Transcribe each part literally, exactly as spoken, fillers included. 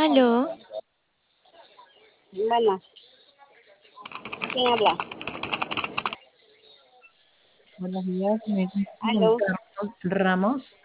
Aló, Bueno, ¿quién habla? Buenos días, me con Aló. Carlos Ramos.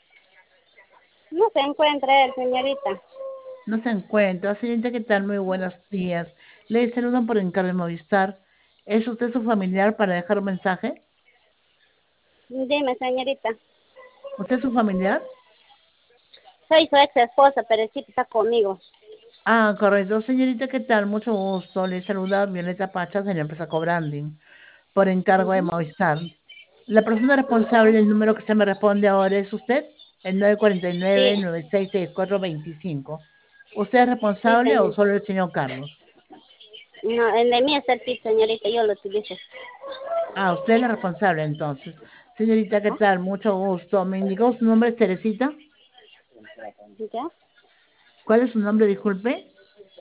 No se encuentra él, señorita. No se encuentra. Señorita, ¿qué tal? Muy buenos días. Le saludan por encargo de Movistar. ¿Es usted su familiar para dejar un mensaje? Dime, señorita. ¿Usted es su familiar? Soy su ex esposa, pero el chico está conmigo. Ah, correcto. Señorita, ¿qué tal? Mucho gusto. Le saluda Violeta Pachas de la empresa Cobranding por encargo de Ujú. Movistar. La persona responsable del número que se me responde ahora es usted, el nueve cuatro Sí, nueve, nueve seis seis cuatro dos cinco. ¿Usted es sí, responsable o señor. solo el señor Carlos? No, el de mí es el tip, señorita, yo lo utilizo. Ah, usted es la responsable entonces. Señorita, ¿qué Ajá. tal? Mucho gusto. ¿Me indicó su nombre, es Teresita? ¿Ya? ¿Cuál es su nombre, disculpe?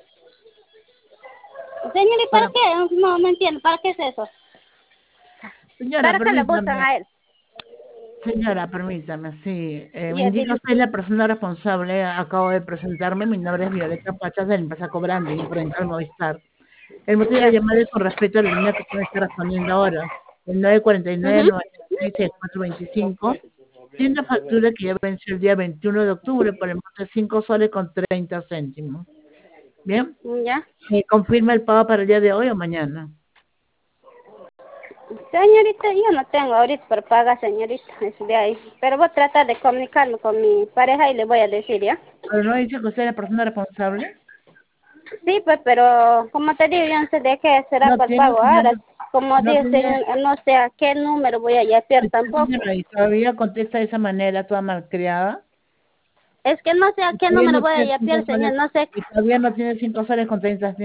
Señorita, ¿para Para... qué? No, no entiendo, ¿para qué es eso? Señora, ¿Para qué le buscan permítame. a él? Señora, permítame, sí. Eh, me Ya, indica dime. usted la persona responsable. Acabo de presentarme. Mi nombre es Violeta Pachas de la empresa Cobranding por encargo Movistar. El motivo de la Ya. llamada es con respecto a la línea que usted me está respondiendo ahora. El nueve cuatro nueve, Ujú. nueve seis seis cuatro dos cinco. Tiene una factura que ya venció el día veintiuno de octubre por el monto de cinco soles con treinta céntimos. Bien. Ya. ¿Me confirma el pago para el día de hoy o mañana? Señorita, yo no tengo ahorita para pagar, señorita, es de ahí. Pero voy a tratar de comunicarme con mi pareja y le voy a decir, ¿ya? Pero no dice que usted es la persona responsable. Sí, pues, pero como te digo, yo no sé de qué será No para el tiene, pago. no, Ahora, como no digo, tiene, señor, no sé a qué número voy a yapear tampoco. señora, y todavía contesta de esa manera, toda malcriada. Es que no sé a Y qué todavía número no voy a tiene cinco yapear, señor, soles, no sé. y todavía no tiene cinco soles con treinta